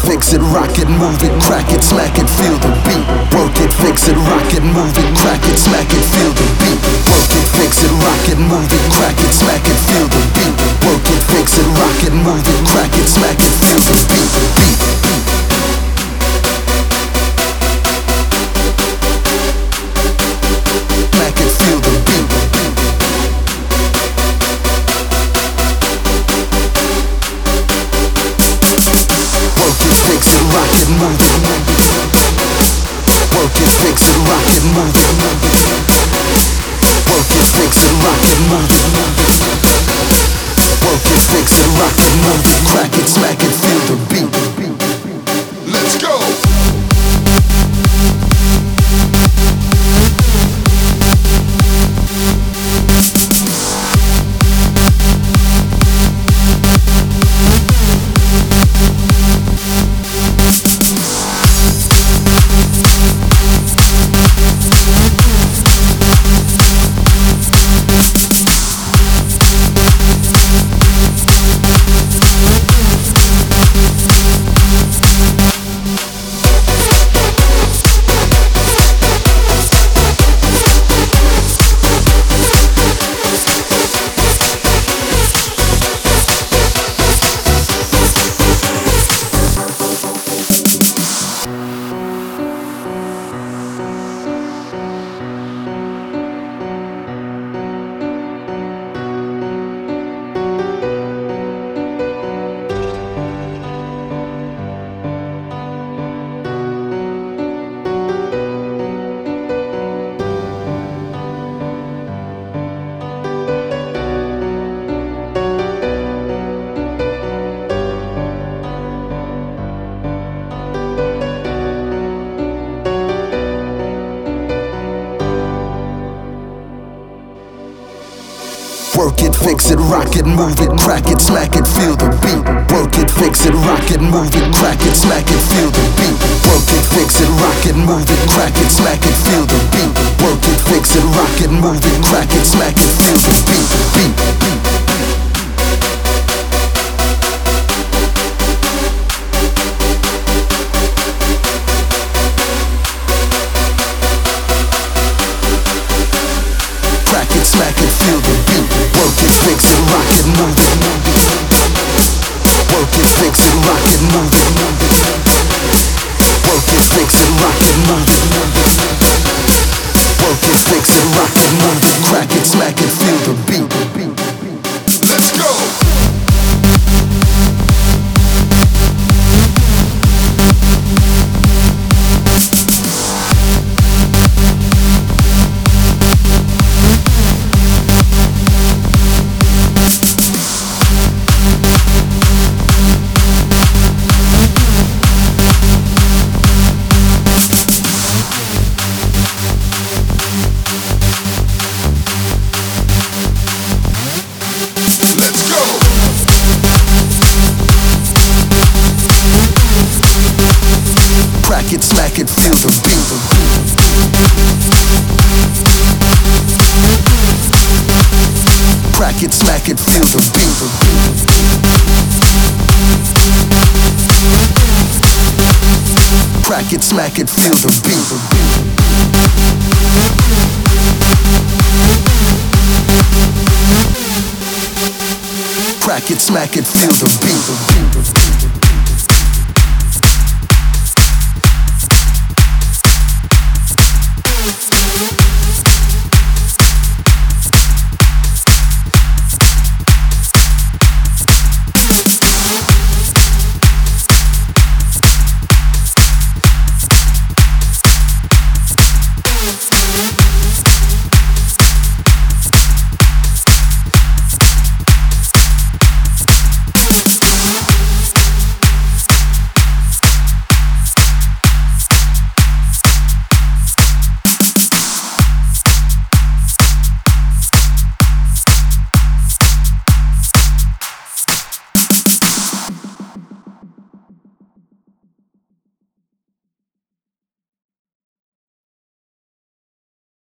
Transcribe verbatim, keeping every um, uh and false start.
fix it, rock it, move it, crack it, smack it, feel the beat. Work it, fix it, rock it, move it, crack it, smack it, feel the beat. Work it, fix it, rock it, move it, crack it, smack it, feel the beat. Work it, fix it, rock it, move it, crack it, smack it, feel the beat. Beat, beat. Smack it, feel the beat. Work it, fix it, rock it, move it. Work it, fix it, rock it, move it. Work it, fix it, rock it, move it. Work it, fix it, rock it, move it. Crack it, smack it, feel the beat. Let's go! Work it, fix it, rock it, move it, crack it, smack it, feel the beat. Work it, fix it, rock it, move it, crack it, smack it, feel the beat. Work it, fix it, rock it, move it, crack it, smack it, feel the beat. Work it, fix it, rock it, move it, crack it, smack it, feel the beat. Beat, beat. Crack it, smack it, feel the beat. Work it, fix it, rock it, move it. Work it, fix it, rock it, move it. Work it, fix it, rock it, move it. Work it, fix it, rock it, move it. Crack it, smack it, feel the beat. Let's go! Crack it, smack it, feel the beat. Crack it, smack it, feel the beat. Crack it, smack it, feel the beat. Crack it, smack it, feel the beat.